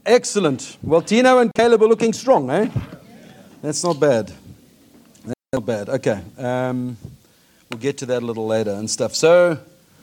Excellent. Well, Tino and Caleb are looking strong, eh? That's not bad. That's not bad. Okay. We'll get to that a little later and stuff. So,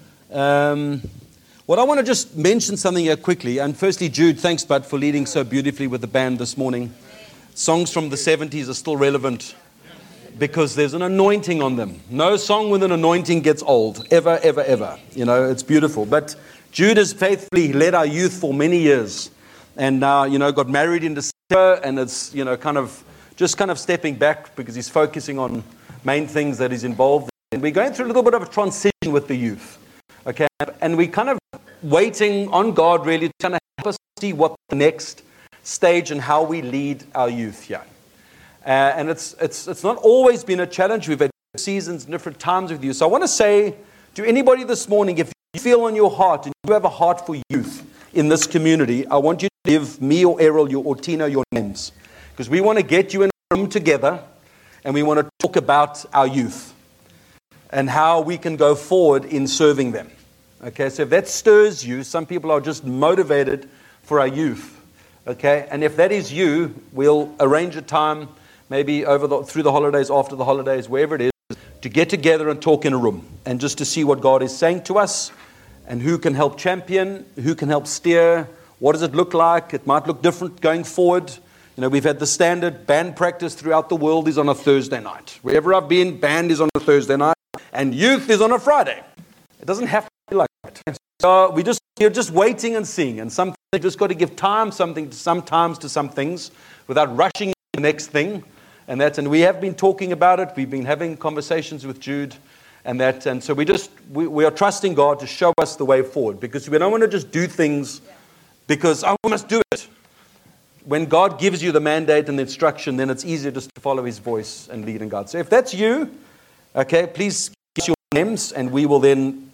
what I want to just mention something here quickly. And firstly, Jude, thanks, bud, for leading so beautifully with the band this morning. Songs from the 70s are still relevant because there's an anointing on them. No song with an anointing gets old, ever, ever, ever. You know, it's beautiful. But Jude has faithfully led our youth for many years. And now, got married in December, and it's, kind of stepping back because he's focusing on main things that he's involved in. We're going through a little bit of a transition with the youth, okay? And we're kind of waiting on God really to kind of help us see what the next stage and how we lead our youth here. And it's not always been a challenge. We've had seasons, different times with you. So I want to say to anybody this morning, if you feel on your heart and you have a heart for youth in this community, I want you to give me or Errol or Tina your names. Because we want to get you in a room together and we want to talk about our youth and how we can go forward in serving them. Okay, so if that stirs you, some people are just motivated for our youth. Okay, and if that is you, we'll arrange a time, maybe through the holidays, after the holidays, wherever it is, to get together and talk in a room and just to see what God is saying to us and who can help champion, who can help steer, what does it look like? It might look different going forward. We've had the standard band practice throughout the world is on a Thursday night. Wherever I've been, band is on a Thursday night and youth is on a Friday. It doesn't have to be like that. So you're just waiting and seeing, and something you just got to give time sometimes to some things without rushing into the next thing. And we have been talking about it. We've been having conversations with Jude and so we are trusting God to show us the way forward, because we don't want to just do things because we must do it. When God gives you the mandate and the instruction, then it's easier just to follow His voice and lead in God. So if that's you, okay, please give us your names, and we will then.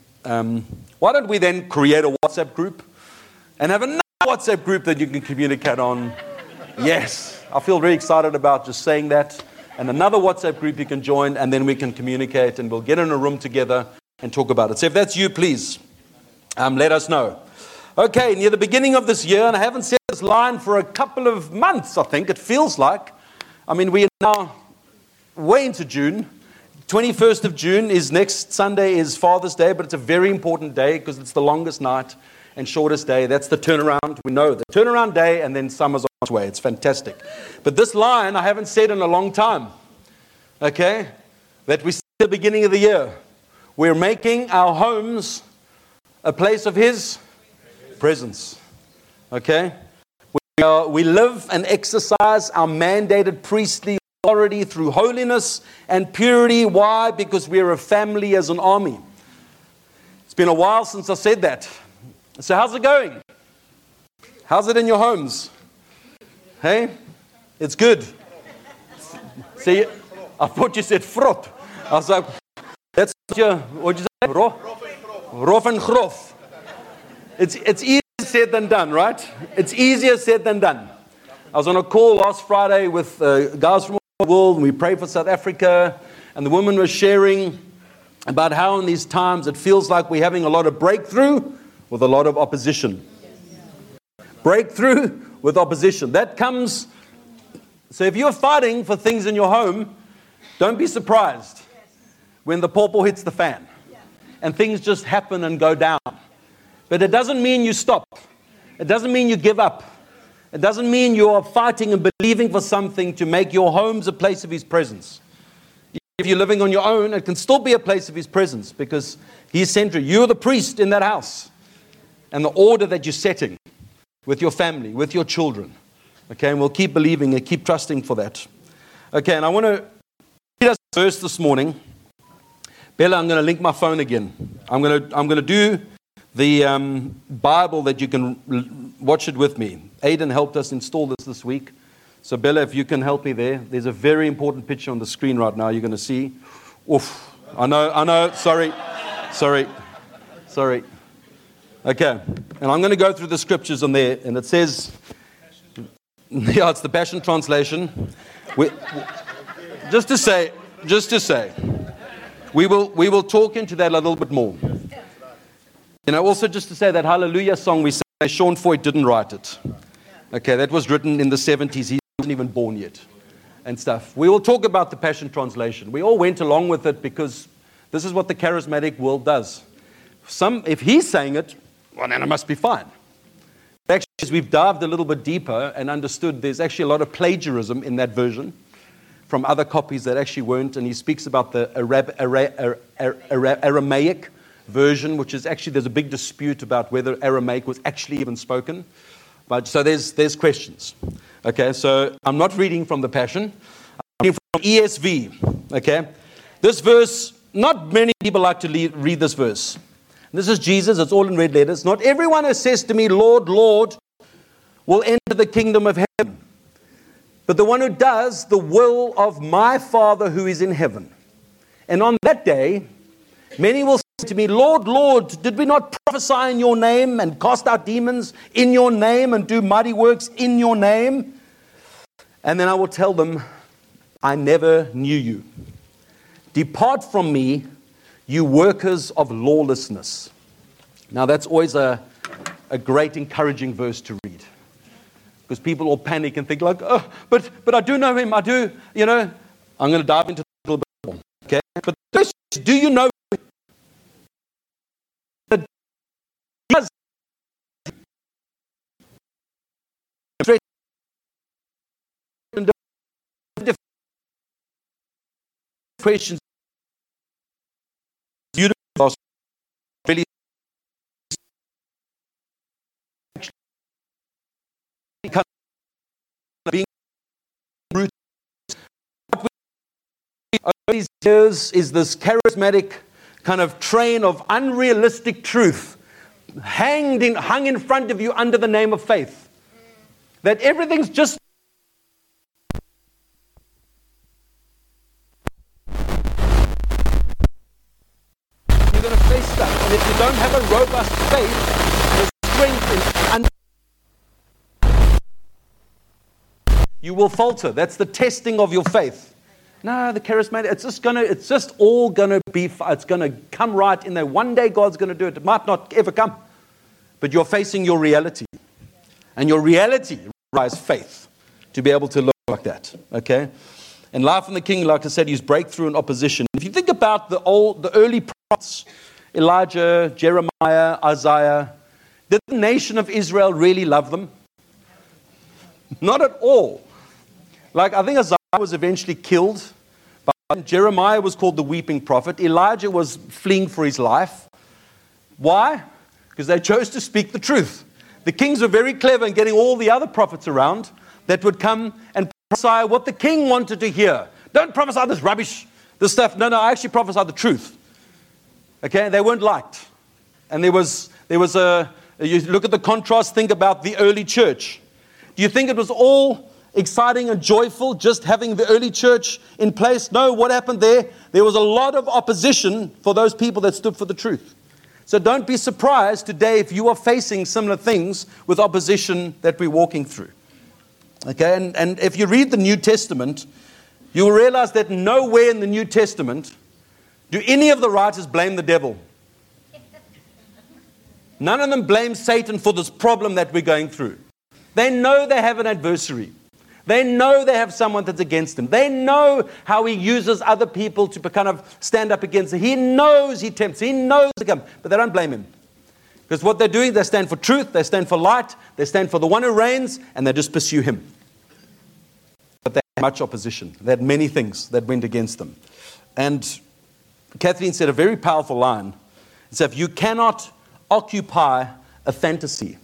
Why don't we then create a WhatsApp group and have another WhatsApp group that you can communicate on? Yes, I feel very excited about just saying that. And another WhatsApp group you can join, and then we can communicate, and we'll get in a room together and talk about it. So if that's you, please let us know. Okay, near the beginning of this year, and I haven't said this line for a couple of months, I think, it feels like. We are now way into June. 21st of June is next Sunday is Father's Day, but it's a very important day because it's the longest night and shortest day. That's the turnaround. We know the turnaround day, and then summer's on its way. It's fantastic. But this line I haven't said in a long time, okay, that we see at the beginning of the year. We're making our homes a place of His presence, okay? We live and exercise our mandated priestly authority through holiness and purity. Why? Because we're a family as an army. It's been a while since I said that. So how's it going? How's it in your homes? Hey? It's good. See, I thought you said frot. I was like, that's what'd you say? Rof and grof. It's easier said than done, right? It's easier said than done. I was on a call last Friday with guys from all over the world, and we prayed for South Africa, and the woman was sharing about how in these times it feels like we're having a lot of breakthrough with a lot of opposition. Breakthrough with opposition. That comes, so if you're fighting for things in your home, don't be surprised when the pawpaw hits the fan and things just happen and go down. But it doesn't mean you stop. It doesn't mean you give up. It doesn't mean you are fighting and believing for something to make your homes a place of His presence. If you're living on your own, it can still be a place of His presence because He's central. You're the priest in that house. And the order that you're setting with your family, with your children. Okay, and we'll keep believing and keep trusting for that. Okay, and I want to read us a verse this morning. Bella, I'm going to link my phone again. I'm going to do the Bible that you can watch it with me. Aidan helped us install this week. So Bella, if you can help me there. There's a very important picture on the screen right now you're going to see. Oof. I know. Sorry. Okay. And I'm going to go through the scriptures on there. And it says, it's the Passion Translation. Just to say, we will talk into that a little bit more. Also just to say that Hallelujah song we sang, Sean Foyt didn't write it. Okay, that was written in the 70s. He wasn't even born yet and stuff. We will talk about the Passion Translation. We all went along with it because this is what the charismatic world does. If he's saying it, well, then it must be fine. Actually, as we've dived a little bit deeper and understood, there's actually a lot of plagiarism in that version from other copies that actually weren't. And he speaks about the Aramaic version, which is actually, there's a big dispute about whether Aramaic was actually even spoken. But so there's questions. Okay, so I'm not reading from the Passion. I'm reading from ESV. Okay, this verse, not many people like to read this verse. This is Jesus. It's all in red letters. Not everyone who says to me, Lord, Lord, will enter the kingdom of heaven, but the one who does the will of my Father who is in heaven. And on that day, many will say to me, Lord, Lord, did we not prophesy in your name and cast out demons in your name and do mighty works in your name? And then I will tell them, I never knew you. Depart from me, you workers of lawlessness. Now that's always a great encouraging verse to read. Because people all panic and think like, oh, but I do know him, I do, you know. I'm going to dive into a little bit more, okay? But first, do you know that does questions beautiful really being rooted. What we over these years is this charismatic kind of train of unrealistic truth hung in front of you under the name of faith. That everything's just and if you don't have a robust faith, the strength you will falter. That's the testing of your faith. No, the charismatic, it's just all gonna be, it's gonna come right in there. One day God's gonna do it. It might not ever come, but you're facing your reality, and your reality requires faith to be able to look like that. Okay, and Life in the King, like I said, use breakthrough and opposition. If you think about the early prophets, Elijah, Jeremiah, Isaiah, did the nation of Israel really love them? Not at all. Like, I think Isaiah was eventually killed. But Jeremiah was called the weeping prophet. Elijah was fleeing for his life. Why? Because they chose to speak the truth. The kings were very clever in getting all the other prophets around that would come and prophesy what the king wanted to hear. Don't prophesy this rubbish, this stuff. No, I actually prophesy the truth. Okay, they weren't liked. And there was you look at the contrast, think about the early church. Do you think it was all exciting and joyful just having the early church in place? No, what happened there? There was a lot of opposition for those people that stood for the truth. So don't be surprised today if you are facing similar things with opposition that we're walking through. Okay, and if you read the New Testament, you will realize that nowhere in the New Testament do any of the writers blame the devil. None of them blame Satan for this problem that we're going through. They know they have an adversary. They know they have someone that's against them. They know how he uses other people to kind of stand up against him. He knows he tempts. He knows to come. But they don't blame him. Because what they're doing, they stand for truth. They stand for light. They stand for the one who reigns. And they just pursue him. But they had much opposition. They had many things that went against them. And Kathleen said a very powerful line. It said, you cannot occupy a fantasy.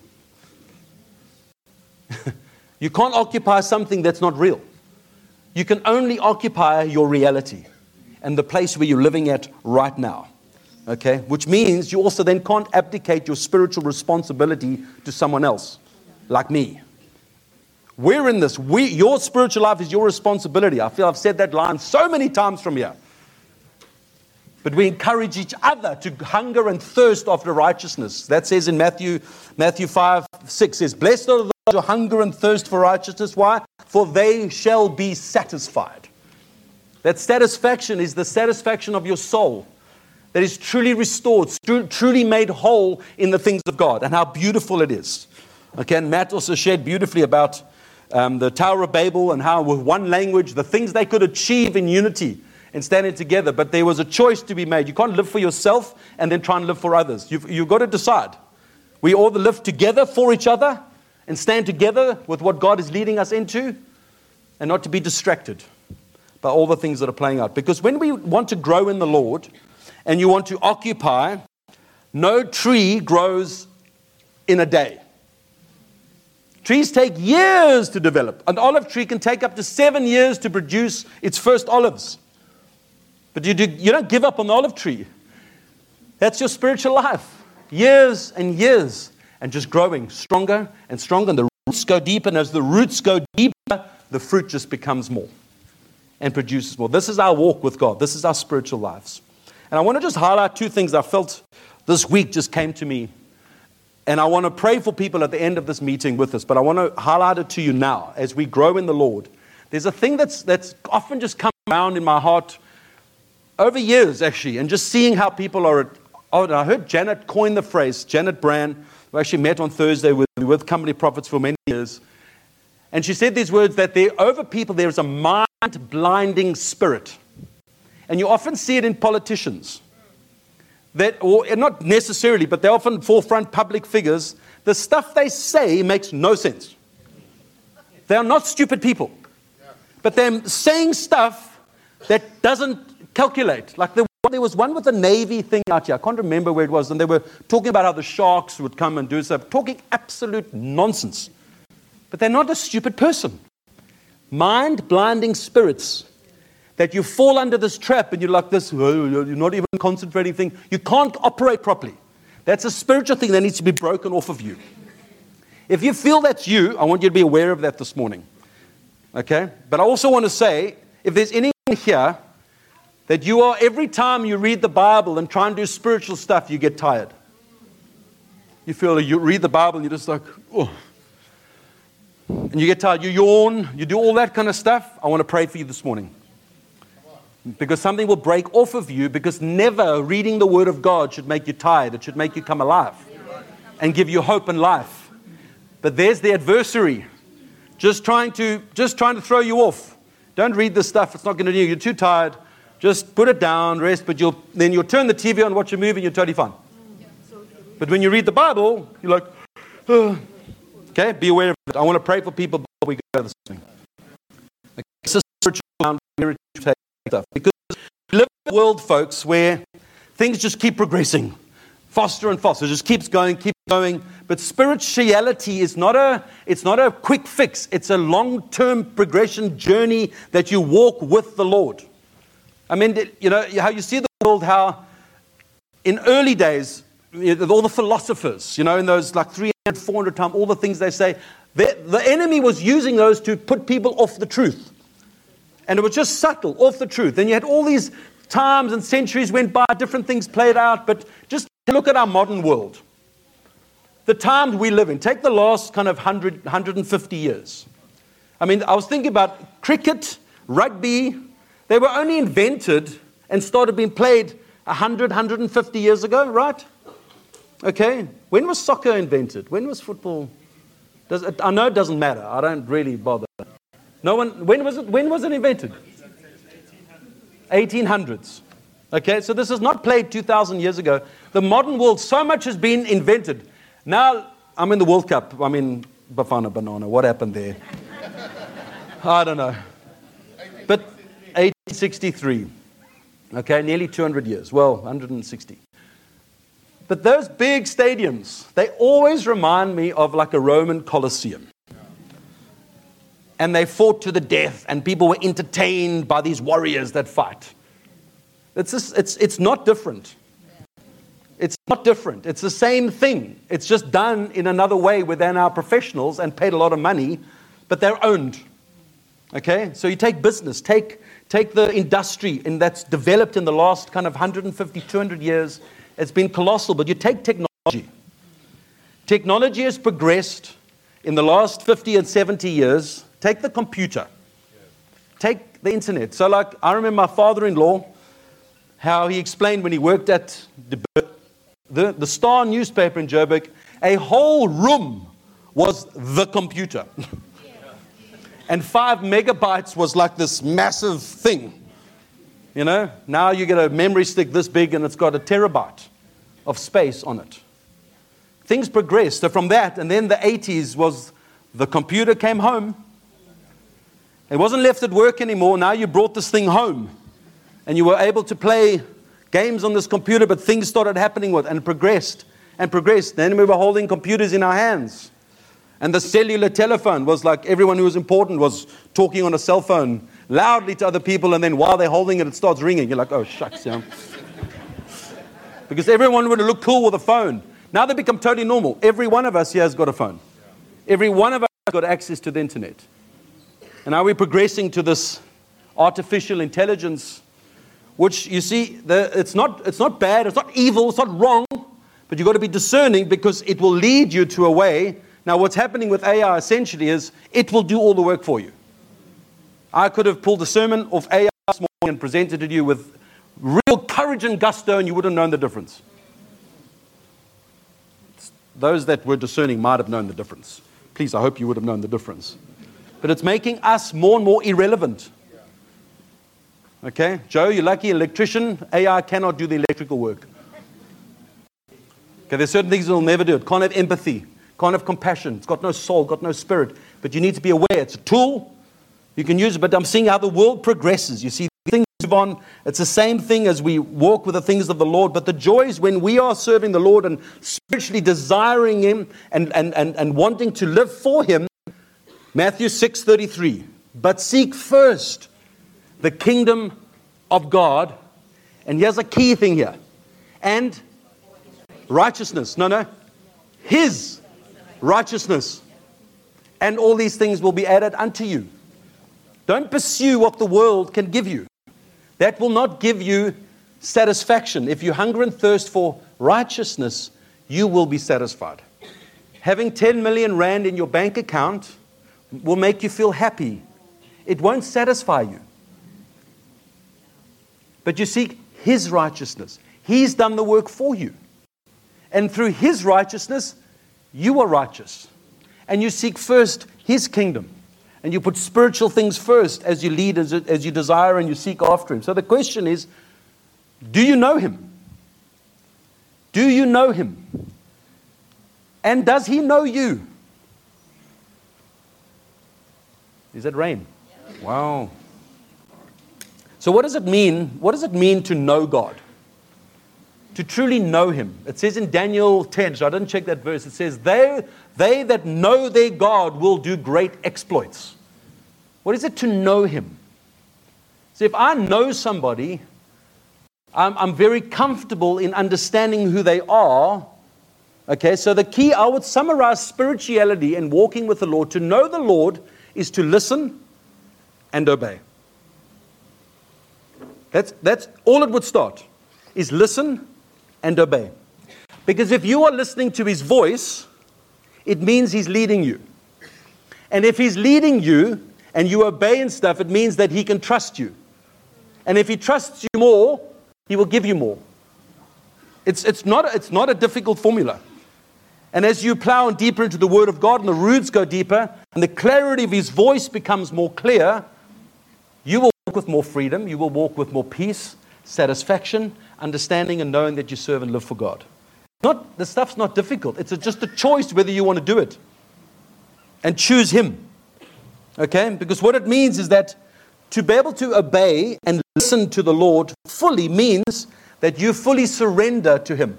You can't occupy something that's not real. You can only occupy your reality and the place where you're living at right now. Okay? Which means you also then can't abdicate your spiritual responsibility to someone else, like me. We're in this. Your spiritual life is your responsibility. I feel I've said that line so many times from here. But we encourage each other to hunger and thirst after righteousness. That says in Matthew 5:6 says, blessed are those who hunger and thirst for righteousness. Why? For they shall be satisfied. That satisfaction is the satisfaction of your soul that is truly restored, truly made whole in the things of God. And how beautiful it is. Okay, and Matt also shared beautifully about the Tower of Babel and how with one language, the things they could achieve in unity and standing together. But there was a choice to be made. You can't live for yourself and then try and live for others. You've got to decide. We all live together for each other and stand together with what God is leading us into, and not to be distracted by all the things that are playing out. Because when we want to grow in the Lord and you want to occupy, no tree grows in a day. Trees take years to develop. An olive tree can take up to 7 years to produce its first olives. But you don't give up on the olive tree. That's your spiritual life. Years and years. And just growing stronger and stronger. And the roots go deeper. And as the roots go deeper, the fruit just becomes more and produces more. This is our walk with God. This is our spiritual lives. And I want to just highlight two things I felt this week just came to me. And I want to pray for people at the end of this meeting with us. But I want to highlight it to you now as we grow in the Lord. There's a thing that's often just come around in my heart over years, actually. And just seeing how people are... I heard Janet coin the phrase, Janet Brand, who actually met on Thursday with Company Prophets for many years. And she said these words, that over people there is a mind-blinding spirit. And you often see it in politicians. Or not necessarily, but they're often forefront public figures. The stuff they say makes no sense. They are not stupid people. But they're saying stuff that doesn't calculate. Like there was one with the Navy thing out here. I can't remember where it was. And they were talking about how the sharks would come and do stuff. Talking absolute nonsense. But they're not a stupid person. Mind-blinding spirits. That you fall under this trap and you're like this, you're not even concentrating thing. You can't operate properly. That's a spiritual thing that needs to be broken off of you. If you feel that's you, I want you to be aware of that this morning. Okay? But I also want to say, if there's anyone here that you are, every time you read the Bible and try and do spiritual stuff, you get tired. You feel you read the Bible and you're just like, oh. And you get tired, you yawn, you do all that kind of stuff. I want to pray for you this morning. Because something will break off of you, because never reading the Word of God should make you tired. It should make you come alive and give you hope and life. But there's the adversary just trying to throw you off. Don't read this stuff. It's not going to do you. You're too tired. Just put it down, rest, but then you'll turn the TV on, watch a movie, and you're totally fine. But when you read the Bible, you're like, oh. Okay, be aware of it. I want to pray for people before we go this morning. Okay, this is spiritual boundary stuff. Because we live in a world, folks, where things just keep progressing. Faster and faster. It just keeps going. But spirituality is not a quick fix. It's a long-term progression journey that you walk with the Lord. I mean, you know, how you see the world, how in early days, all the philosophers, you know, in those like 300, 400 times, all the things they say, the enemy was using those to put people off the truth. And it was just subtle, off the truth. And you had all these times and centuries went by, different things played out, but just look at our modern world. The times we live in, take the last kind of 100, 150 years. I mean, I was thinking about cricket, rugby. They were only invented and started being played 100, 150 years ago, right? Okay. When was soccer invented? When was football? I know it doesn't matter. I don't really bother. When was it invented? 1800s. Okay, so this is not played 2,000 years ago. The modern world, so much has been invented. Now, I'm in the World Cup. I'm in Bafana Banana. What happened there? I don't know. But 1863. Okay, nearly 200 years. Well, 160. But those big stadiums, they always remind me of like a Roman Colosseum. And they fought to the death, and people were entertained by these warriors that fight. It's not different. It's not different. It's the same thing. It's just done in another way where they're now professionals and paid a lot of money, but they're owned. Okay? So you take business, take the industry that's developed in the last kind of 150, 200 years. It's been colossal, but you take technology. Technology has progressed in the last 50 and 70 years. Take the computer. Take the internet. So like, I remember my father-in-law, how he explained when he worked at the Star newspaper in Joburg, a whole room was the computer. And 5 megabytes was like this massive thing. You know, now you get a memory stick this big and it's got a terabyte of space on it. Things progressed. So from that, and then the 80s was the computer came home. It wasn't left at work anymore. Now you brought this thing home. And you were able to play games on this computer, but things started happening with it, and it progressed and progressed. Then we were holding computers in our hands. And the cellular telephone was like everyone who was important was talking on a cell phone loudly to other people, and then while they're holding it, it starts ringing. You're like, oh, shucks, yeah. Because everyone would look cool with a phone. Now they become totally normal. Every one of us here has got a phone. Every one of us has got access to the internet. And now we're progressing to this artificial intelligence, which you see, it's not bad, it's not evil, it's not wrong, but you've got to be discerning because it will lead you to a way. Now what's happening with AI essentially is it will do all the work for you. I could have pulled a sermon off AI this morning and presented it to you with real courage and gusto, and you wouldn't have known the difference. Those that were discerning might have known the difference. Please, I hope you would have known the difference. But it's making us more and more irrelevant. Okay? Joe, you're lucky, electrician. AI cannot do the electrical work. Okay, there's certain things it will never do. It can't have empathy. Can't have compassion. It's got no soul, got no spirit. But you need to be aware. It's a tool. You can use it. But I'm seeing how the world progresses. You see, things move on. It's the same thing as we walk with the things of the Lord. But the joy is when we are serving the Lord and spiritually desiring Him and wanting to live for Him. Matthew 6:33. But seek first the kingdom of God. And here's a key thing here. And righteousness. No. His righteousness. And all these things will be added unto you. Don't pursue what the world can give you. That will not give you satisfaction. If you hunger and thirst for righteousness, you will be satisfied. Having 10 million rand in your bank account will make you feel happy. It won't satisfy you. But you seek His righteousness. He's done the work for you. And through His righteousness, you are righteous. And you seek first His kingdom. And you put spiritual things first as you lead, as you desire, and you seek after Him. So the question is, do you know Him? Do you know Him? And does He know you? Is that rain? Wow. So what does it mean? What does it mean to know God? To truly know Him. It says in Daniel 10, so I didn't check that verse. It says, they that know their God will do great exploits. What is it to know Him? So if I know somebody, I'm very comfortable in understanding who they are. Okay, so the key, I would summarize spirituality and walking with the Lord. To know the Lord is to listen and obey. That's all it would start, is listen and obey. Because if you are listening to His voice, it means He's leading you. And if He's leading you and you obey and stuff, it means that He can trust you. And if He trusts you more, He will give you more. It's not a difficult formula. And as you plow deeper into the Word of God and the roots go deeper and the clarity of His voice becomes more clear, you will walk with more freedom, you will walk with more peace, satisfaction, understanding and knowing that you serve and live for God. The stuff's not difficult. It's just a choice whether you want to do it. And choose Him. Okay? Because what it means is that to be able to obey and listen to the Lord fully means that you fully surrender to Him.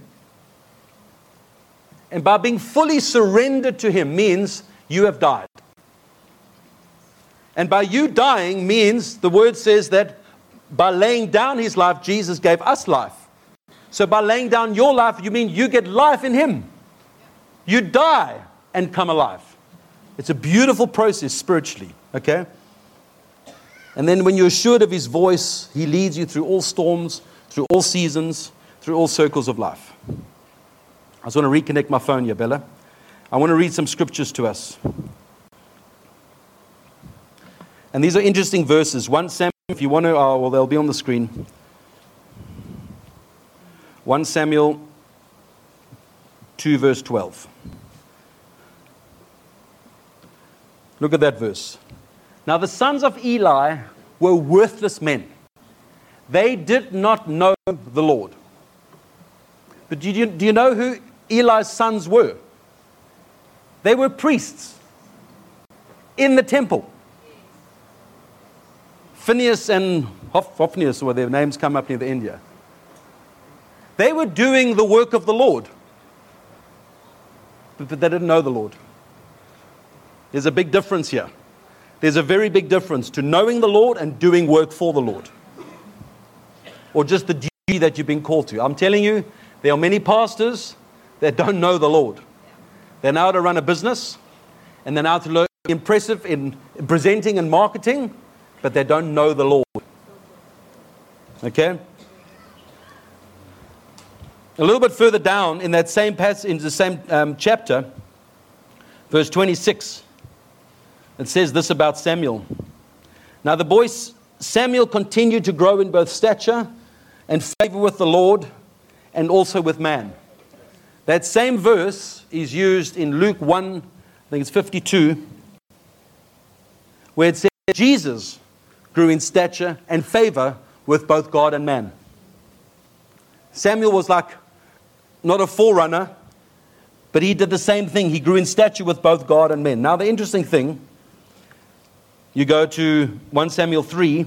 And by being fully surrendered to Him means you have died. And by you dying means, the Word says that by laying down His life, Jesus gave us life. So by laying down your life, you mean you get life in Him. You die and come alive. It's a beautiful process spiritually, okay? And then when you're assured of His voice, He leads you through all storms, through all seasons, through all circles of life. I just want to reconnect my phone here, Bella. I want to read some scriptures to us. And these are interesting verses. 1 Samuel, if you want to, well, they'll be on the screen. 1 Samuel 2, verse 12. Look at that verse. Now the sons of Eli were worthless men. They did not know the Lord. But do you know who Eli's sons were? They were priests in the temple. Phineas and Hophnius, or their names come up near the India. They were doing the work of the Lord, but they didn't know the Lord. There's a big difference here. There's a very big difference to knowing the Lord and doing work for the Lord, or just the duty that you've been called to. I'm telling you, there are many pastors that don't know the Lord. They know how to run a business, and they know how to look impressive in presenting and marketing, but they don't know the Lord. Okay? A little bit further down in that same passage, in the same chapter, verse 26, it says this about Samuel. Now the boy Samuel continued to grow in both stature and favor with the Lord and also with man. That same verse is used in Luke 1, I think it's 52, where it says Jesus grew in stature and favor with both God and man. Samuel was like not a forerunner, but he did the same thing. He grew in stature with both God and men. Now the interesting thing, you go to 1 Samuel 3,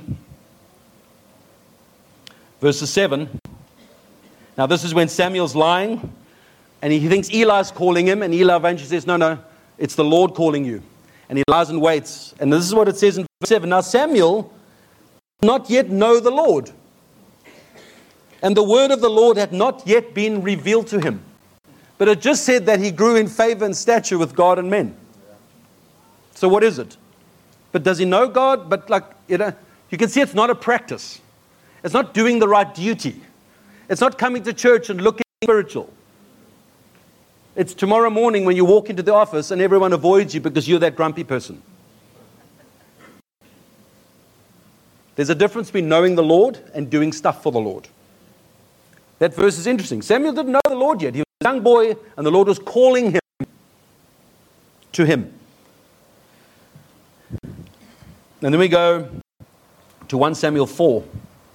verses 7. Now this is when Samuel's lying, and he thinks Eli's calling him, and Eli eventually says, no, it's the Lord calling you. And he lies and waits. And this is what it says in verse 7. Now Samuel did not yet know the Lord, and the word of the Lord had not yet been revealed to him. But it just said that he grew in favor and stature with God and men. So what is it? But does he know God? But you can see it's not a practice. It's not doing the right duty. It's not coming to church and looking spiritual. It's tomorrow morning when you walk into the office and everyone avoids you because you're that grumpy person. There's a difference between knowing the Lord and doing stuff for the Lord. That verse is interesting. Samuel didn't know the Lord yet. He was a young boy, and the Lord was calling him to him. And then we go to 1 Samuel 4.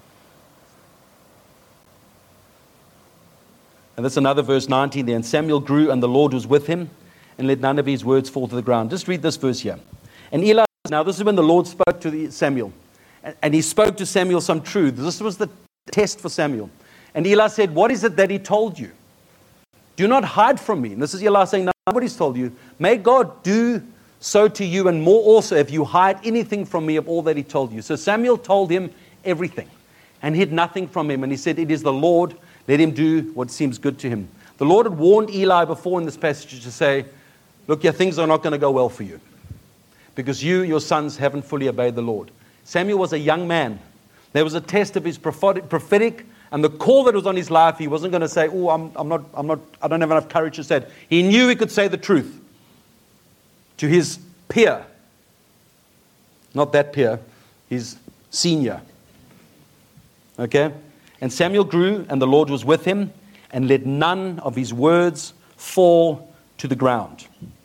And that's another verse 19 there. And Samuel grew, and the Lord was with him, and let none of his words fall to the ground. Just read this verse here. And Eli, now this is when the Lord spoke to Samuel. And he spoke to Samuel some truth. This was the test for Samuel. And Eli said, what is it that he told you? Do not hide from me. And this is Eli saying, no, what he's told you. May God do so to you and more also if you hide anything from me of all that he told you. So Samuel told him everything and hid nothing from him. And he said, it is the Lord. Let him do what seems good to him. The Lord had warned Eli before in this passage to say, look, things are not going to go well for you because your sons haven't fully obeyed the Lord. Samuel was a young man. There was a test of his prophetic and the call that was on his life. He wasn't going to say, oh, I don't have enough courage to say it. He knew he could say the truth to his peer. Not that peer, his senior. Okay? And Samuel grew, and the Lord was with him, and let none of his words fall to the ground.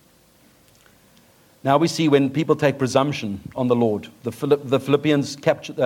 Now we see when people take presumption on the Lord. The Philistines captured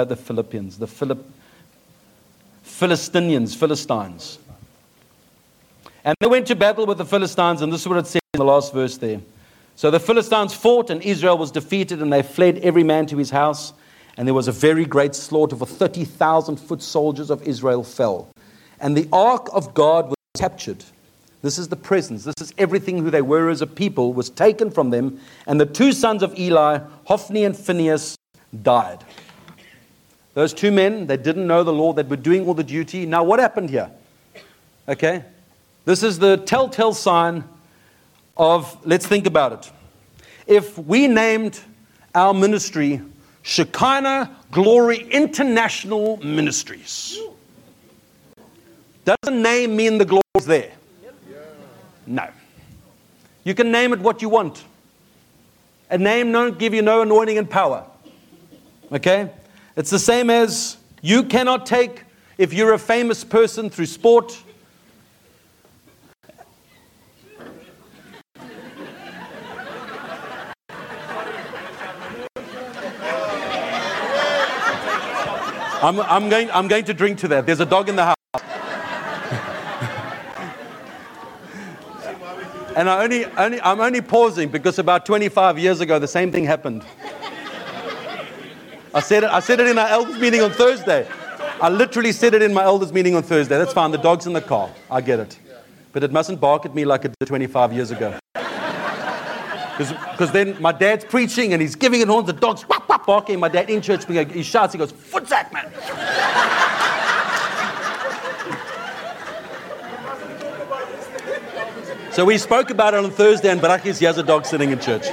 Philistines. And they went to battle with the Philistines, and this is what it says in the last verse there. So the Philistines fought, and Israel was defeated, and they fled every man to his house. And there was a very great slaughter, for 30,000 foot soldiers of Israel fell. And the ark of God was captured. This is the presence. This is everything who they were as a people was taken from them. And the two sons of Eli, Hophni and Phinehas, died. Those two men, they didn't know the Lord. They were doing all the duty. Now what happened here? Okay. This is the telltale sign of, let's think about it. If we named our ministry Shekinah Glory International Ministries, doesn't name mean the glory is there? No. You can name it what you want. A name don't give you no anointing and power. Okay? It's the same as you cannot take, if you're a famous person through sport, I'm going to drink to that. There's a dog in the house. And I'm only pausing because about 25 years ago, the same thing happened. I said it in our elders meeting on Thursday. I literally said it in my elders meeting on Thursday. That's fine. The dog's in the car. I get it. But it mustn't bark at me like it did 25 years ago. Because then my dad's preaching and he's giving it horns. The dog's whap, whap, barking. My dad in church, he shouts, he goes, "Footsack, man." So we spoke about it on Thursday, and Barakis, he has a dog sitting in church.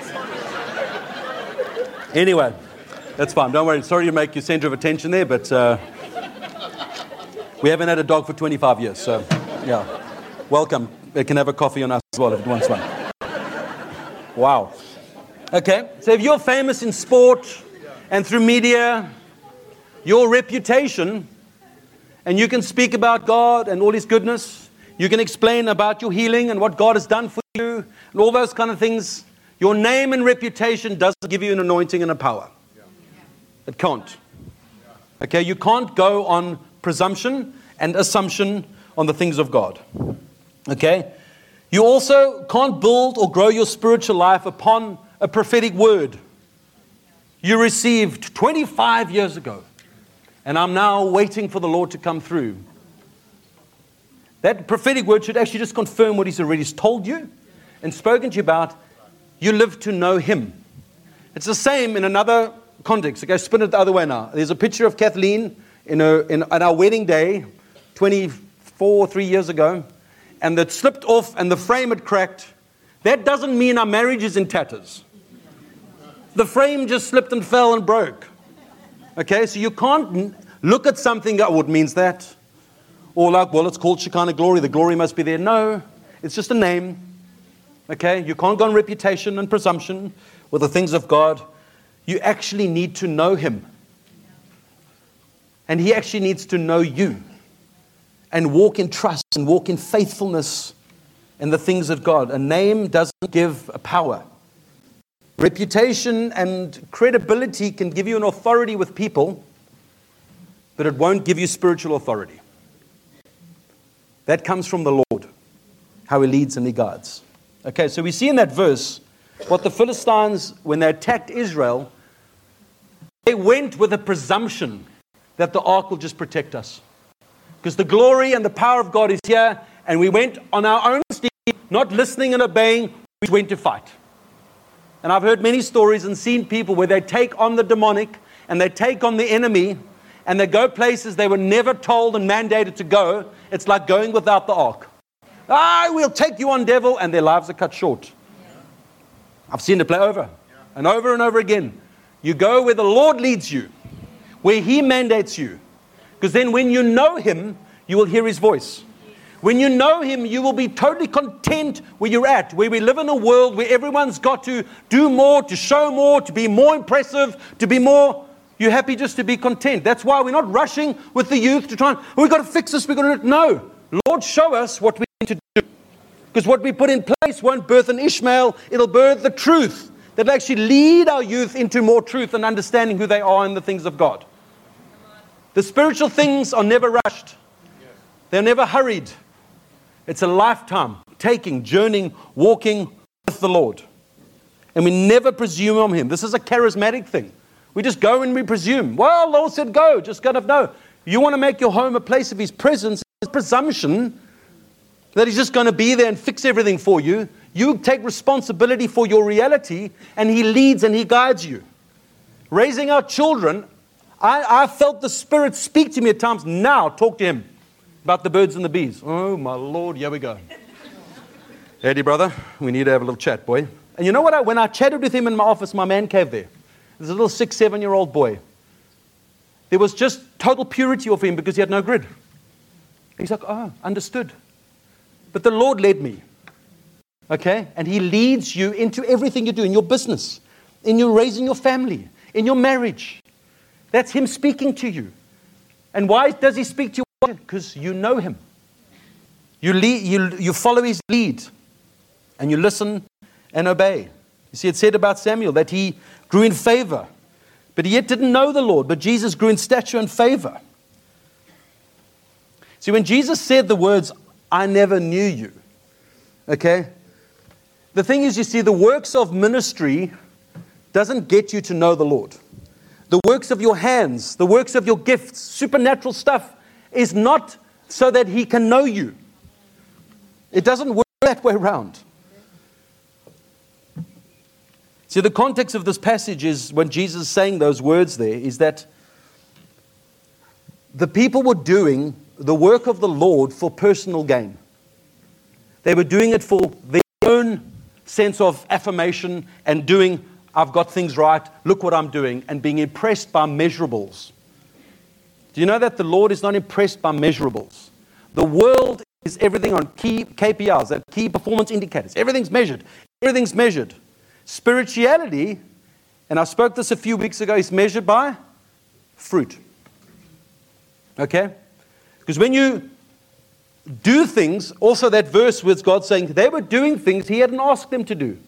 Anyway, that's fine. Don't worry. Sorry to make you center of attention there, but we haven't had a dog for 25 years. So, yeah. Welcome. They can have a coffee on us as well if it wants one. Wow. Okay. So if you're famous in sport and through media, your reputation, and you can speak about God and all His goodness, you can explain about your healing and what God has done for you and all those kind of things. Your name and reputation doesn't give you an anointing and a power. It can't. Okay, you can't go on presumption and assumption on the things of God. Okay? You also can't build or grow your spiritual life upon a prophetic word you received 25 years ago. And I'm now waiting for the Lord to come through. That prophetic word should actually just confirm what He's already told you and spoken to you about. You live to know Him. It's the same in another context. Okay, spin it the other way now. There's a picture of Kathleen on our wedding day, 3 years ago, and that slipped off and the frame had cracked. That doesn't mean our marriage is in tatters. The frame just slipped and fell and broke. Okay, so you can't look at something, oh, it means that. Or like, well, it's called Shekinah glory. The glory must be there. No, it's just a name. Okay, you can't go on reputation and presumption with the things of God. You actually need to know Him. And He actually needs to know you. And walk in trust and walk in faithfulness in the things of God. A name doesn't give a power. Reputation and credibility can give you an authority with people, but it won't give you spiritual authority. That comes from the Lord, how He leads and He guides. Okay, so we see in that verse what the Philistines, when they attacked Israel, they went with a presumption that the ark will just protect us. Because the glory and the power of God is here, and we went on our own steam, not listening and obeying, we went to fight. And I've heard many stories and seen people where they take on the demonic and they take on the enemy and they go places they were never told and mandated to go. It's like going without the ark. We'll take you on, devil, and their lives are cut short. I've seen it play over and over and over again. You go where the Lord leads you, where He mandates you. Because then when you know Him, you will hear His voice. When you know Him, you will be totally content where you're at, where we live in a world where everyone's got to do more, to show more, to be more impressive, to be more. You're happy just to be content. That's why we're not rushing with the youth to try and, we've got to fix this, we've got to do it. No. Lord, show us what we need to do. Because what we put in place won't birth an Ishmael, it'll birth the truth that will actually lead our youth into more truth and understanding who they are in the things of God. The spiritual things are never rushed. They're never hurried. It's a lifetime, taking, journeying, walking with the Lord. And we never presume on Him. This is a charismatic thing. We just go and we presume. Well, the Lord said go, just kind of no. You want to make your home a place of His presence, His presumption that He's just going to be there and fix everything for you. You take responsibility for your reality, and He leads and He guides you. Raising our children, I felt the Spirit speak to me at times. Now, talk to Him about the birds and the bees. Oh, my Lord, here we go. Eddie, brother, we need to have a little chat, boy. And you know what? When I chatted with him in my office, my man cave there. There's a little 6, 7-year-old boy. There was just total purity of him because he had no grid. He's like, oh, understood. But the Lord led me. Okay? And He leads you into everything you do, in your business, in your raising your family, in your marriage. That's Him speaking to you. And why does He speak to you? Because you know Him. You follow His lead. And you listen and obey. You see, it said about Samuel that he grew in favor but he yet didn't know the Lord. But Jesus grew in stature and favor. See, when Jesus said the words, I never knew you, okay? The thing is, you see, the works of ministry doesn't get you to know the Lord. The works of your hands, the works of your gifts, supernatural stuff is not so that he can know you. It doesn't work that way around. See, the context of this passage is when Jesus is saying those words there is that the people were doing the work of the Lord for personal gain. They were doing it for their own sense of affirmation and doing, I've got things right, look what I'm doing, and being impressed by measurables. Do you know that the Lord is not impressed by measurables? The world is everything on key KPIs, that key performance indicators. Everything's measured. Everything's measured. Spirituality, and I spoke this a few weeks ago, is measured by fruit. Okay? Because when you do things, also that verse with God saying they were doing things he hadn't asked them to do.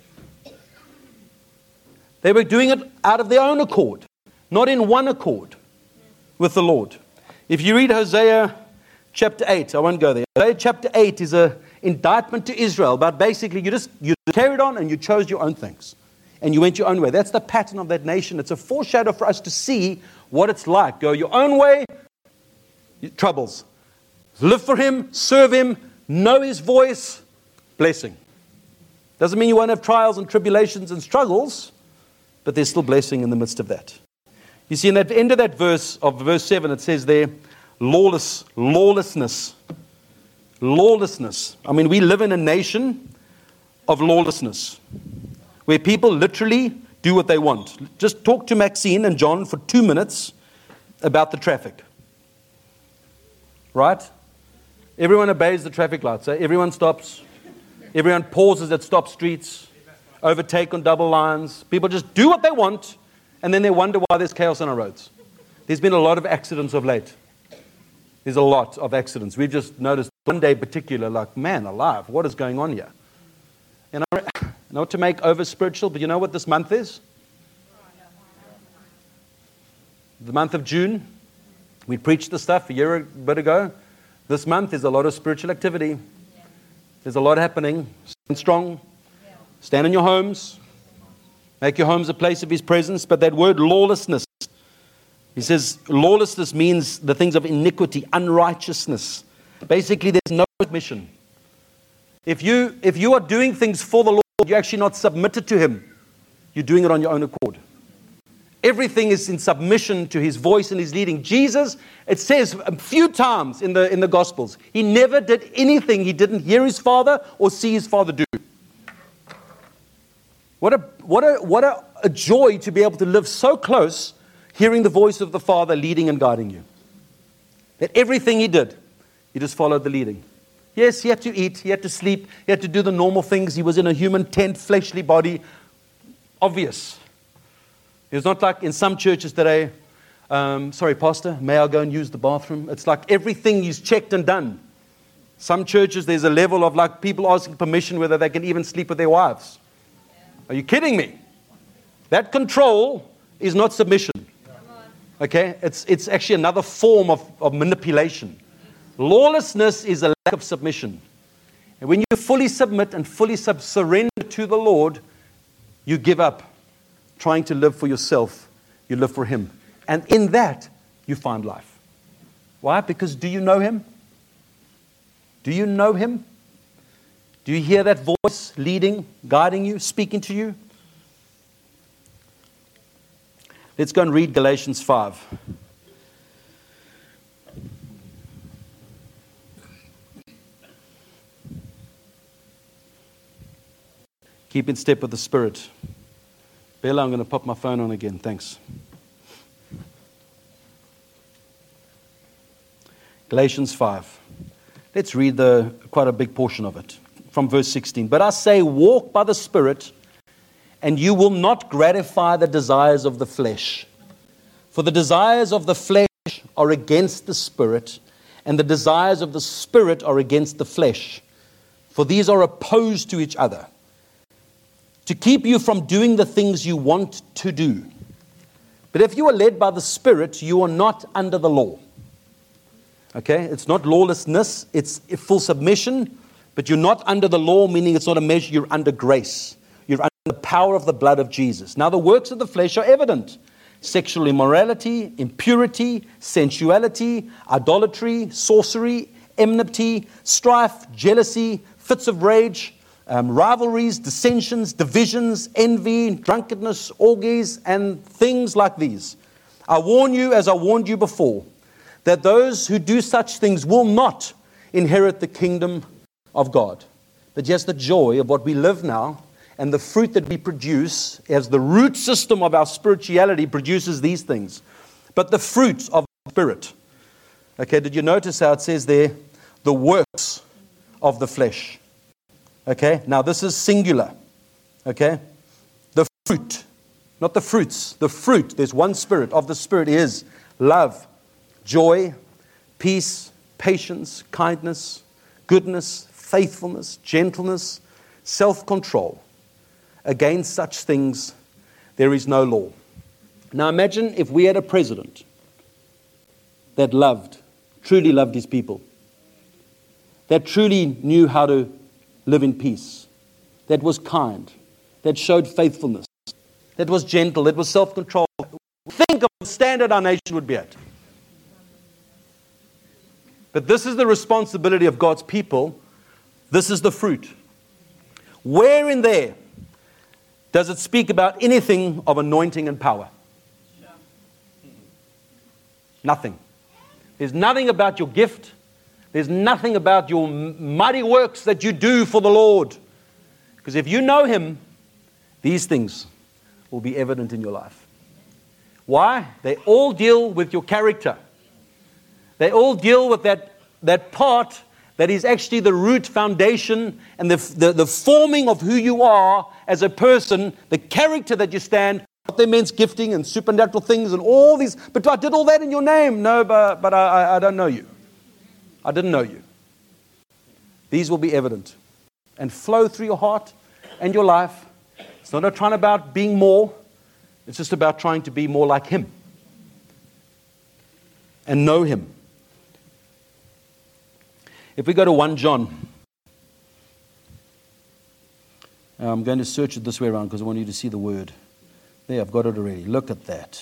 They were doing it out of their own accord, not in one accord with the Lord. If you read Hosea chapter 8, I won't go there. Hosea chapter 8 is an indictment to Israel, but basically you carried on and you chose your own things. And you went your own way. That's the pattern of that nation. It's a foreshadow for us to see what it's like. Go your own way, troubles. Live for him, serve him, know his voice, blessing. Doesn't mean you won't have trials and tribulations and struggles, but there's still blessing in the midst of that. You see, in the end of that verse, of verse 7, it says there, lawlessness. Lawlessness. I mean, we live in a nation of lawlessness, where people literally do what they want. Just talk to Maxine and John for 2 minutes about the traffic. Right? Everyone obeys the traffic lights. Eh? Everyone stops. Everyone pauses at stop streets. Overtake on double lines. People just do what they want, and then they wonder why there's chaos on our roads. There's been a lot of accidents of late. There's a lot of accidents. We've just noticed one day in particular, like, man alive, what is going on here? And not to make over spiritual, but you know what this month is? The month of June. We preached the stuff a bit ago. This month is a lot of spiritual activity. There's a lot happening. Stand strong. Stand in your homes. Make your homes a place of his presence. But that word lawlessness, he says lawlessness means the things of iniquity, unrighteousness. Basically, there's no submission. If you are doing things for the Lord, you're actually not submitted to him. You're doing it on your own accord. Everything is in submission to his voice and his leading. Jesus, it says a few times in the Gospels, he never did anything he didn't hear his Father or see his Father do. What a joy to be able to live so close, hearing the voice of the Father leading and guiding you. That everything he did, he just followed the leading. Yes, he had to eat, he had to sleep, he had to do the normal things. He was in a human tent, fleshly body. Obvious. It's not like in some churches today, sorry, Pastor, may I go and use the bathroom? It's like everything is checked and done. Some churches, there's a level of like people asking permission whether they can even sleep with their wives. Are you kidding me? That control is not submission. Okay? It's actually another form of manipulation. Lawlessness is a lack of submission. And when you fully submit and fully surrender to the Lord, you give up trying to live for yourself. You live for him. And in that, you find life. Why? Because do you know him? Do you know him? Do you hear that voice leading, guiding you, speaking to you? Let's go and read Galatians 5. Keep in step with the Spirit. Bella, I'm going to pop my phone on again. Thanks. Galatians 5. Let's read quite a big portion of it. From verse 16. But I say, walk by the Spirit, and you will not gratify the desires of the flesh. For the desires of the flesh are against the Spirit, and the desires of the Spirit are against the flesh. For these are opposed to each other, to keep you from doing the things you want to do. But if you are led by the Spirit, you are not under the law. Okay? It's not lawlessness, it's full submission, but you're not under the law, meaning it's not a measure, you're under grace. You're under the power of the blood of Jesus. Now the works of the flesh are evident. Sexual immorality, impurity, sensuality, idolatry, sorcery, enmity, strife, jealousy, fits of rage, rivalries, dissensions, divisions, envy, drunkenness, orgies, and things like these. I warn you, as I warned you before, that those who do such things will not inherit the kingdom of God. But yes, the joy of what we live now and the fruit that we produce as the root system of our spirituality produces these things. But the fruit of the Spirit. Okay, did you notice how it says there, the works of the flesh? Okay, now this is singular. Okay, the fruit, not the fruits, the fruit. There's one Spirit. Of the Spirit is love, joy, peace, patience, kindness, goodness, faithfulness, gentleness, self-control. Against such things there is no law. Now imagine if we had a president that truly loved his people, that truly knew how to live in peace, that was kind, that showed faithfulness, that was gentle, that was self-control. Think of the standard our nation would be at. But this is the responsibility of God's people. This is the fruit. Where in there does it speak about anything of anointing and power? Nothing. There's nothing about your gift. There's nothing about your mighty works that you do for the Lord. Because if you know Him, these things will be evident in your life. Why? They all deal with your character. They all deal with that part that is actually the root foundation and the forming of who you are as a person, the character that you stand. Not the immense gifting and supernatural things and all these. But I did all that in your name. No, but I don't know you. I didn't know you. These will be evident and flow through your heart and your life. It's not trying about being more. It's just about trying to be more like Him and know Him. If we go to 1 John, I'm going to search it this way around because I want you to see the word. There, I've got it already. Look at that.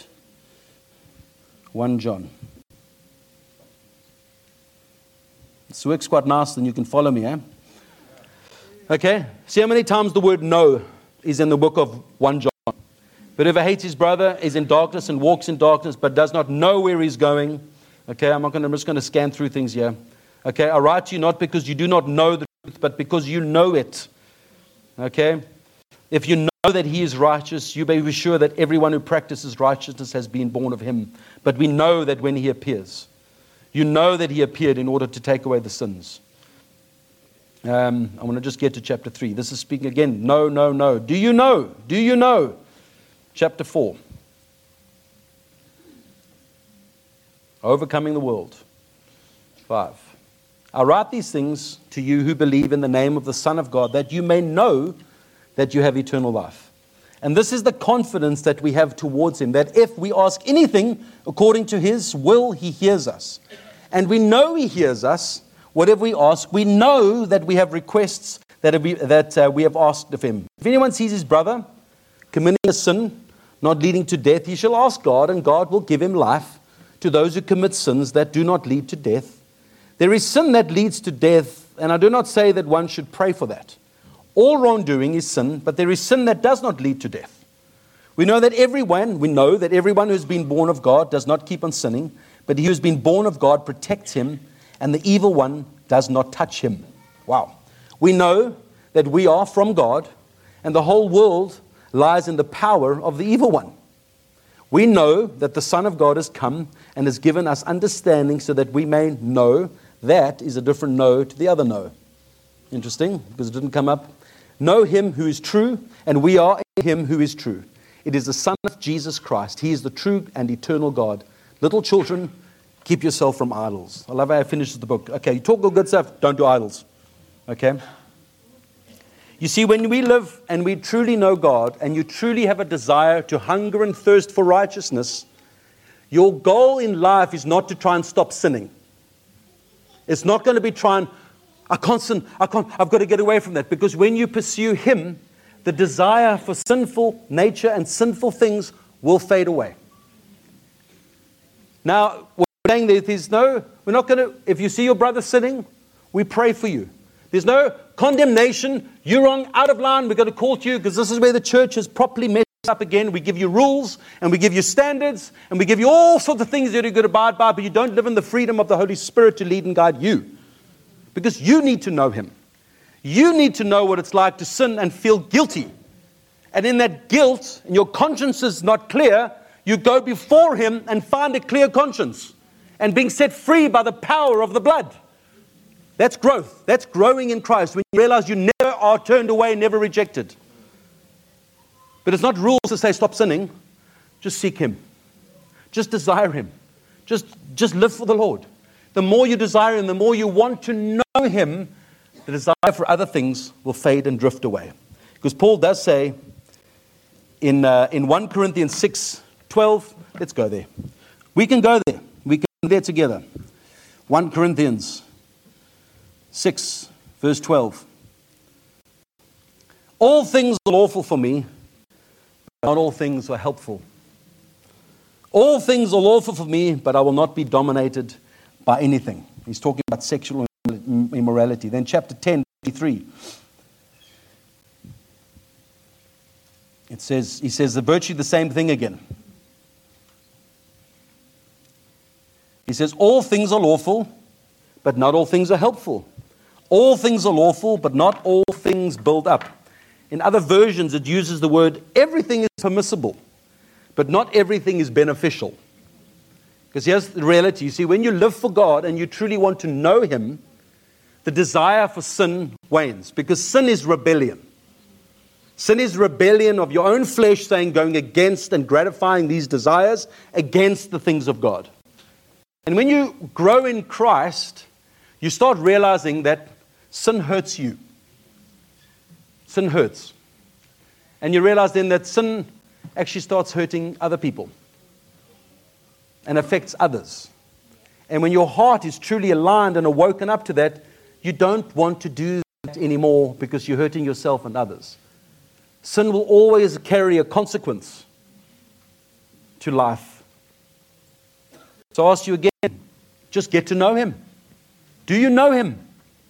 1 John. This works quite nice, and you can follow me, eh? Okay, see how many times the word know is in the book of 1 John. But whoever hates his brother is in darkness and walks in darkness, but does not know where he's going. Okay, I'm just going to scan through things here. Okay, I write to you not because you do not know the truth, but because you know it. Okay, if you know that He is righteous, you may be sure that everyone who practices righteousness has been born of Him. But we know that when He appears, you know that He appeared in order to take away the sins. I want to just get to chapter 3. This is speaking again. No, no, no. Do you know? Do you know? Chapter 4. Overcoming the world. 5. I write these things to you who believe in the name of the Son of God, that you may know that you have eternal life. And this is the confidence that we have towards Him, that if we ask anything according to His will, He hears us. And we know He hears us. Whatever we ask, we know that we have requests that we have asked of Him. If anyone sees his brother committing a sin, not leading to death, he shall ask God, and God will give him life to those who commit sins that do not lead to death. There is sin that leads to death, and I do not say that one should pray for that. All wrongdoing is sin, but there is sin that does not lead to death. We know that everyone who has been born of God does not keep on sinning, but he who has been born of God protects him, and the evil one does not touch him. Wow. We know that we are from God, and the whole world lies in the power of the evil one. We know that the Son of God has come and has given us understanding so that we may know. That is a different no to the other no. Interesting, because it didn't come up. Know Him who is true, and we are in Him who is true. It is the Son of Jesus Christ. He is the true and eternal God. Little children, keep yourself from idols. I love how I finishes the book. Okay, you talk all good stuff, don't do idols. Okay? You see, when we live and we truly know God, and you truly have a desire to hunger and thirst for righteousness, your goal in life is not to try and stop sinning. It's not going to be trying, I've got to get away from that. Because when you pursue Him, the desire for sinful nature and sinful things will fade away. Now, we're saying that we're not going to, if you see your brother sinning, we pray for you. There's no condemnation. You're wrong, out of line. We're going to call to you because this is where the church has properly messed up again. We give you rules and we give you standards and we give you all sorts of things that you're going to abide by, but you don't live in the freedom of the Holy Spirit to lead and guide you. Because you need to know Him. You need to know what it's like to sin and feel guilty. And in that guilt, and your conscience is not clear, you go before Him and find a clear conscience and being set free by the power of the blood. That's growth. That's growing in Christ. When you realize you never are turned away, never rejected. But it's not rules to say stop sinning. Just seek Him. Just desire Him. Just live for the Lord. The more you desire Him, the more you want to know Him, the desire for other things will fade and drift away. Because Paul does say in 1 Corinthians 6:12, let's go there. We can go there. We can go there together. 1 Corinthians 6, verse 12. All things are lawful for me, but not all things are helpful. All things are lawful for me, but I will not be dominated by anything. He's talking about sexual immorality. Then chapter 10, 23. He says virtually the same thing again. He says, all things are lawful, but not all things are helpful. All things are lawful, but not all things build up. In other versions, it uses the word, everything is permissible, but not everything is beneficial. Because here's the reality. You see, when you live for God and you truly want to know Him, the desire for sin wanes. Because sin is rebellion. Sin is rebellion of your own flesh going against and gratifying these desires against the things of God. And when you grow in Christ, you start realizing that sin hurts you. Sin hurts. And you realize then that sin actually starts hurting other people and affects others. And when your heart is truly aligned and awoken up to that, you don't want to do that anymore because you're hurting yourself and others. Sin will always carry a consequence to life. So I ask you again, just get to know Him. Do you know Him?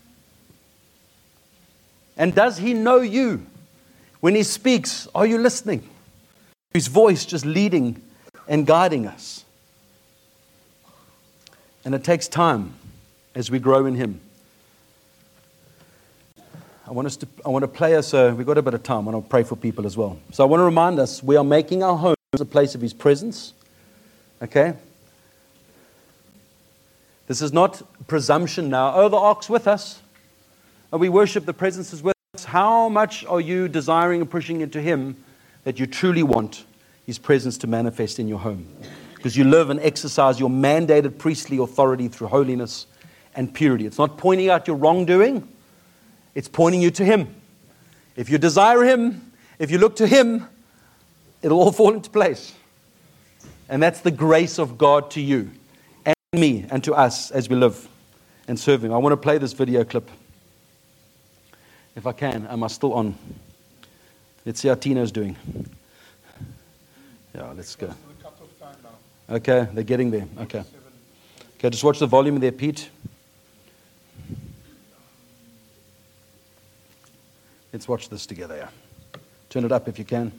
And does He know you? When He speaks, are you listening? His voice just leading and guiding us. And it takes time as we grow in Him. I want to play us, we've got a bit of time. I want to pray for people as well. So I want to remind us, we are making our home a place of His presence. Okay? This is not presumption now. Oh, the ark's with us. Oh, we worship, the presence is with us. How much are you desiring and pushing into Him that you truly want His presence to manifest in your home? Because you live and exercise your mandated priestly authority through holiness and purity. It's not pointing out your wrongdoing. It's pointing you to Him. If you desire Him, if you look to Him, it'll all fall into place. And that's the grace of God to you and me and to us as we live and serve Him. I want to play this video clip. If I can. Am I still on? Let's see how Tina's doing. Yeah, let's go. Okay, they're getting there. Okay. Okay, just watch the volume there, Pete. Let's watch this together. Yeah. Turn it up if you can.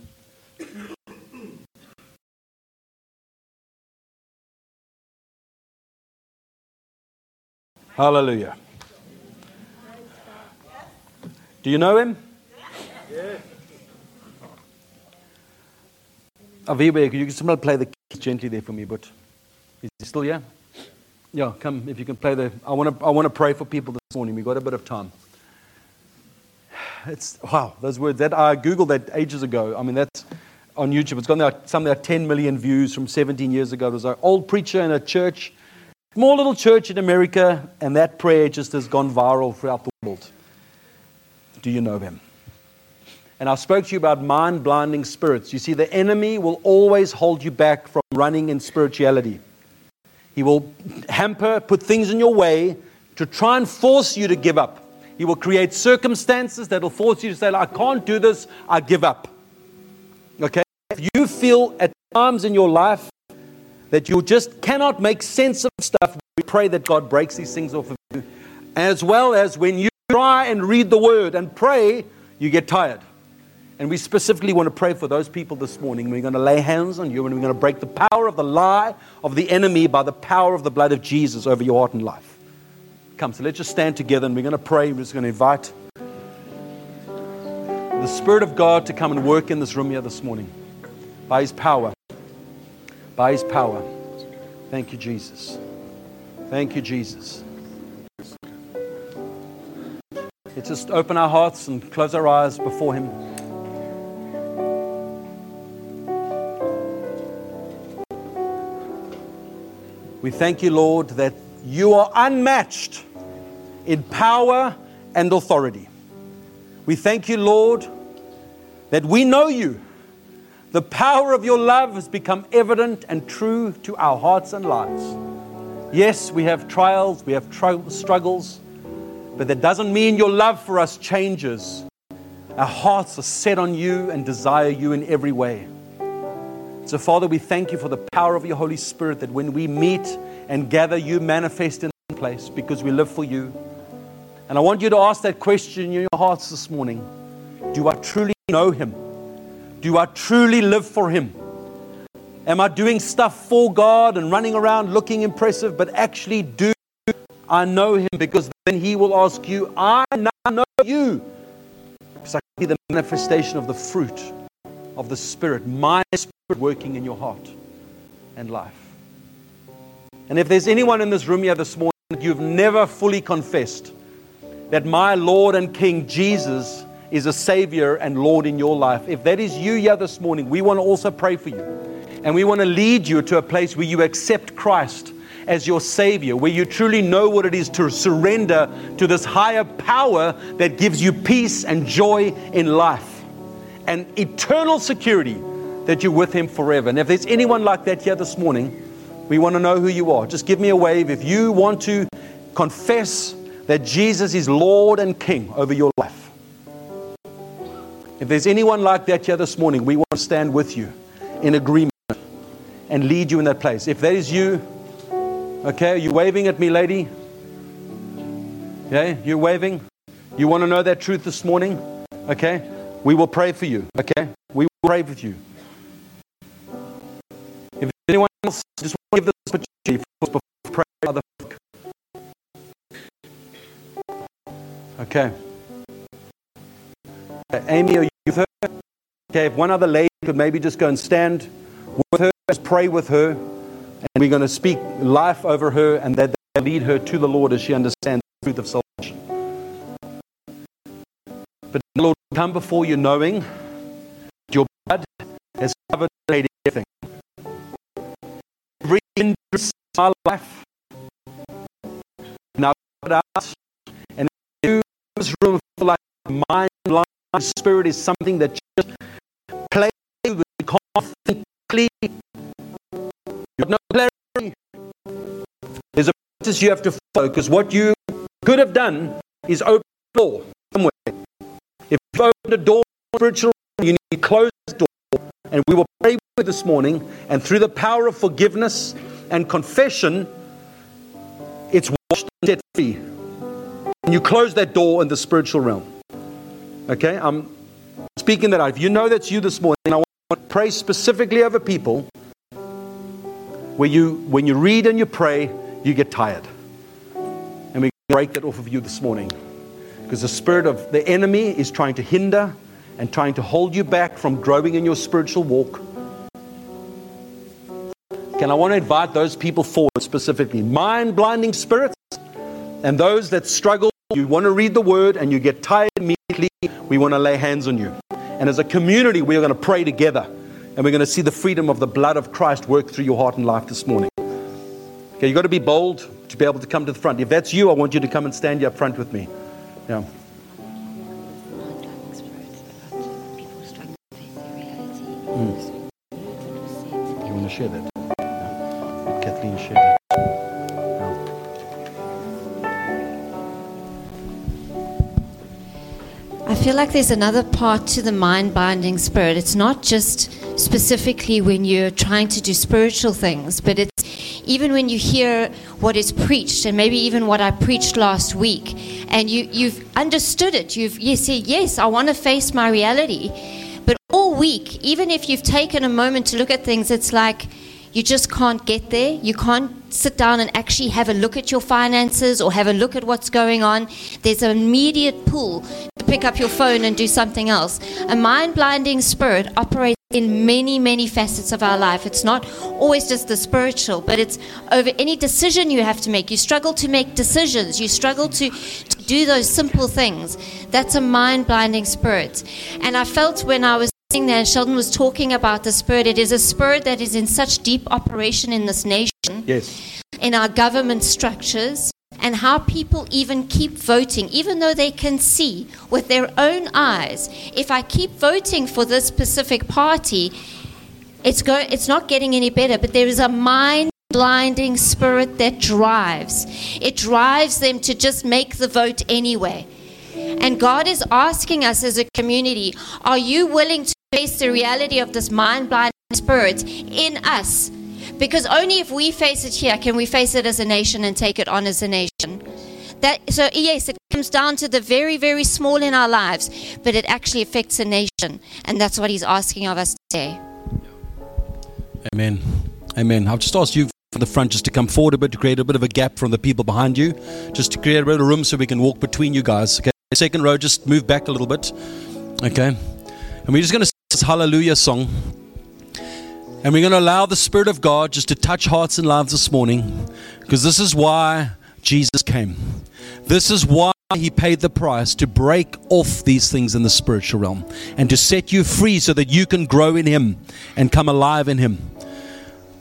Hallelujah. Do you know Him? Yes. Avibe, you can still play the keys gently there for me, but is he still here? Yeah, come if you can play the. I want to pray for people this morning. We've got a bit of time. It's wow, those words that I googled that ages ago. I mean, that's on YouTube. It's got something like 10 million views from 17 years ago. There's an old preacher in a church, small little church in America, and that prayer just has gone viral throughout the world. Do you know Him? And I spoke to you about mind-blinding spirits. You see, the enemy will always hold you back from running in spirituality. He will hamper, put things in your way to try and force you to give up. He will create circumstances that will force you to say, I can't do this, I give up. Okay? If you feel at times in your life that you just cannot make sense of stuff, we pray that God breaks these things off of you. As well as when you try and read the Word and pray, you get tired. And we specifically want to pray for those people this morning. We're going to lay hands on you and we're going to break the power of the lie of the enemy by the power of the blood of Jesus over your heart and life. Come, so let's just stand together and we're going to pray. We're just going to invite the Spirit of God to come and work in this room here this morning. By His power. By His power. Thank you, Jesus. Thank you, Jesus. Let's just open our hearts and close our eyes before Him. We thank you, Lord, that you are unmatched in power and authority. We thank you, Lord, that we know you. The power of your love has become evident and true to our hearts and lives. Yes, we have trials, we have struggles, but that doesn't mean your love for us changes. Our hearts are set on you and desire you in every way. So, Father, we thank you for the power of your Holy Spirit, that when we meet and gather, you manifest in this place because we live for you. And I want you to ask that question in your hearts this morning. Do I truly know Him? Do I truly live for Him? Am I doing stuff for God and running around looking impressive, but actually do I know Him? Because then He will ask you, I now know you. Because I can see the manifestation of the fruit of the Spirit, my Spirit working in your heart and life. And if there's anyone in this room here this morning that you've never fully confessed that my Lord and King Jesus is a Savior and Lord in your life, if that is you here this morning, we want to also pray for you. And we want to lead you to a place where you accept Christ as your Savior, where you truly know what it is to surrender to this higher power that gives you peace and joy in life and eternal security that you're with Him forever. And if there's anyone like that here this morning, we want to know who you are. Just give me a wave if you want to confess that Jesus is Lord and King over your life. If there's anyone like that here this morning, we want to stand with you in agreement and lead you in that place. If that is you, okay, are you waving at me, lady? Okay, you're waving? You want to know that truth this morning? Okay, we will pray for you. Okay, we will pray with you. If anyone else just want to give this opportunity before we pray for other folk. Okay. Amy, are you with her? Okay, if one other lady could maybe just go and stand with her, just pray with her, and we're going to speak life over her and that will lead her to the Lord as she understands the truth of salvation. But Lord, come before you knowing that your blood has covered everything. Every interest in my life, now put out, and in this room feel like mind blind spirit is something that just plays with confidently. You have no clarity. There's a process you have to follow, because what you could have done is open the door somewhere. If you've opened a door spiritual, you need to close the door. And we will pray with you this morning, and through the power of forgiveness and confession, it's washed and set free. And you close that door in the spiritual realm. Okay, I'm speaking that out. If you know that's you this morning, I want to pray specifically over people where when you read and you pray, you get tired. And we break that off of you this morning. Because the spirit of the enemy is trying to hinder and trying to hold you back from growing in your spiritual walk. I want to invite those people forward specifically. Mind-blinding spirits and those that struggle. You want to read the word and you get tired immediately. We want to lay hands on you. And as a community, we're going to pray together. And we're going to see the freedom of the blood of Christ work through your heart and life this morning. Okay, you've got to be bold to be able to come to the front. If that's you, I want you to come and stand here up front with me. Yeah. clean sheet. I feel like there's another part to the mind-binding spirit. It's not just specifically when you're trying to do spiritual things, but it's even when you hear what is preached, and maybe even what I preached last week, and you've understood it. You said, yes, I want to face my reality. But all week, even if you've taken a moment to look at things, it's like you just can't get there. You can't sit down and actually have a look at your finances or have a look at what's going on. There's an immediate pull to pick up your phone and do something else. A mind-blinding spirit operates in many, many facets of our life. It's not always just the spiritual, but it's over any decision you have to make. You struggle to make decisions. You struggle to do those simple things. That's a mind-blinding spirit. And I felt when I was sitting there and Sheldon was talking about the spirit, it is a spirit that is in such deep operation in this nation, Yes. in our government structures, and how people even keep voting, even though they can see with their own eyes, if I keep voting for this specific party, it's not getting any better. But there is a mind-blinding spirit that drives. It drives them to just make the vote anyway. And God is asking us as a community, are you willing to face the reality of this mind-blinding spirit in us? Because only if we face it here can we face it as a nation and take it on as a nation. So yes, it comes down to the very, very small in our lives, but it actually affects a nation. And that's what he's asking of us today. Amen. Amen. I've just asked you from the front just to come forward a bit, to create a bit of a gap from the people behind you, just to create a bit of room so we can walk between you guys. Okay. Second row, just move back a little bit. Okay. And we're just going to sing this hallelujah song. And we're going to allow the Spirit of God just to touch hearts and lives this morning, because this is why Jesus came. This is why he paid the price, to break off these things in the spiritual realm and to set you free so that you can grow in him and come alive in him.